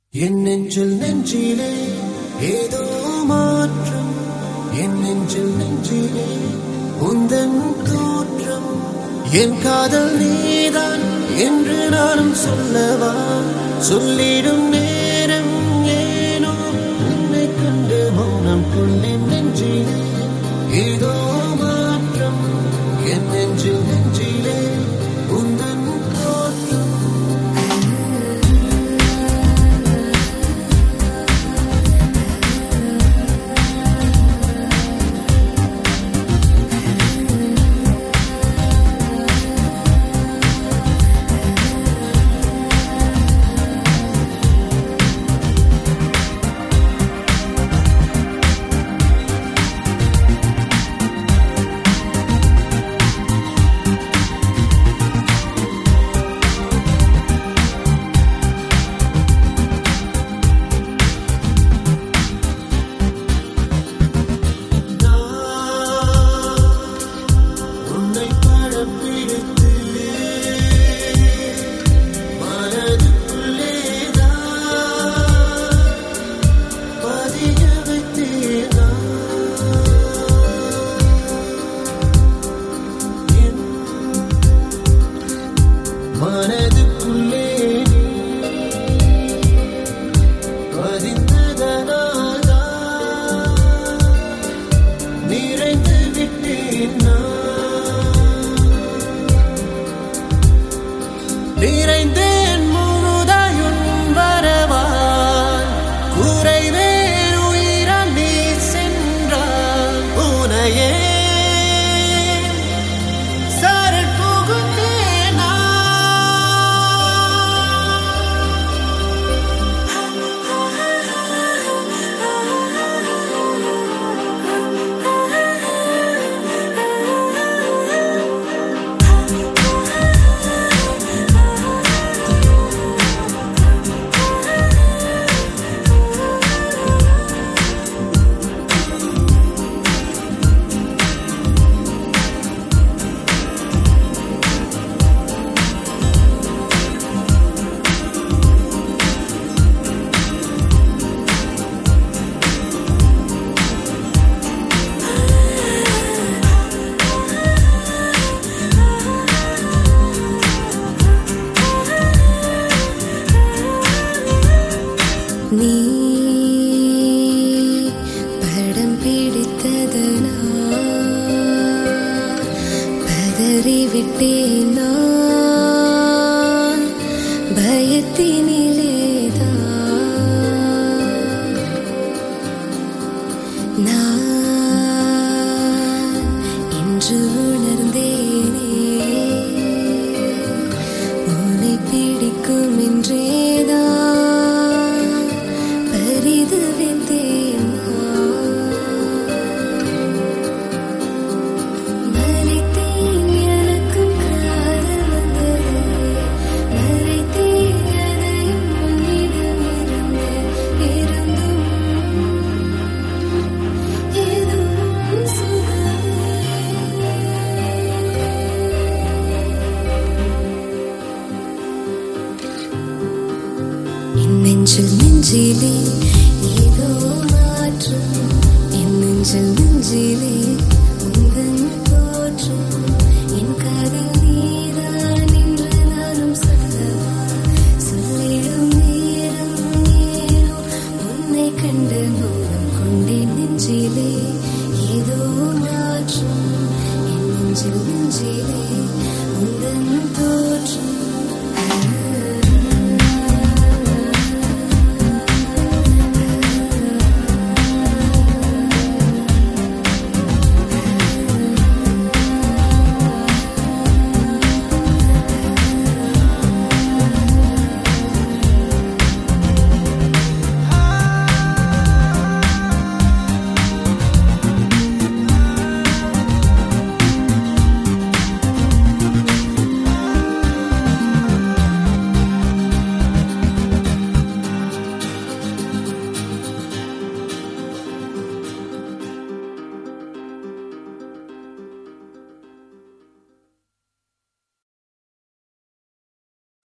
என் நெஞ்சில் நெஞ்சிலே ஏதோ மாற்றம், என் நெஞ்சில் நெஞ்சிலே உந்தன் தோற்றம். என் காதல் நீதான் என்று நானும் சொல்லவா, சொல்லிடும் நேரம் ஏனோ உன்னை கண்டு மௌனம் கொண்டேன். நெஞ்சிலே ஏதோ மாற்றம், என் நெஞ்சில் நெஞ்சிலே உந்தன் தோற்றம். மனதுக்குள்ளே பதிந்ததனாலா நிறைந்து விட்டேன் நான், நிறைந்தேன் முழுதாயுன் வரவால், குறைவேன் உயிரால் நீ சென்றால். உனையே நீ படம் பிடித்ததனால் பதறிவிட்டேன் நான், பயத்தினிலேதான் நான் இன்று உணர்ந்தேனே, உன்னை பிடிக்கும் என்றேதான் நெஞ்சில் நெஞ்சிலே ஏதோ மாற்றம், என் நெஞ்சில் நெஞ்சிலே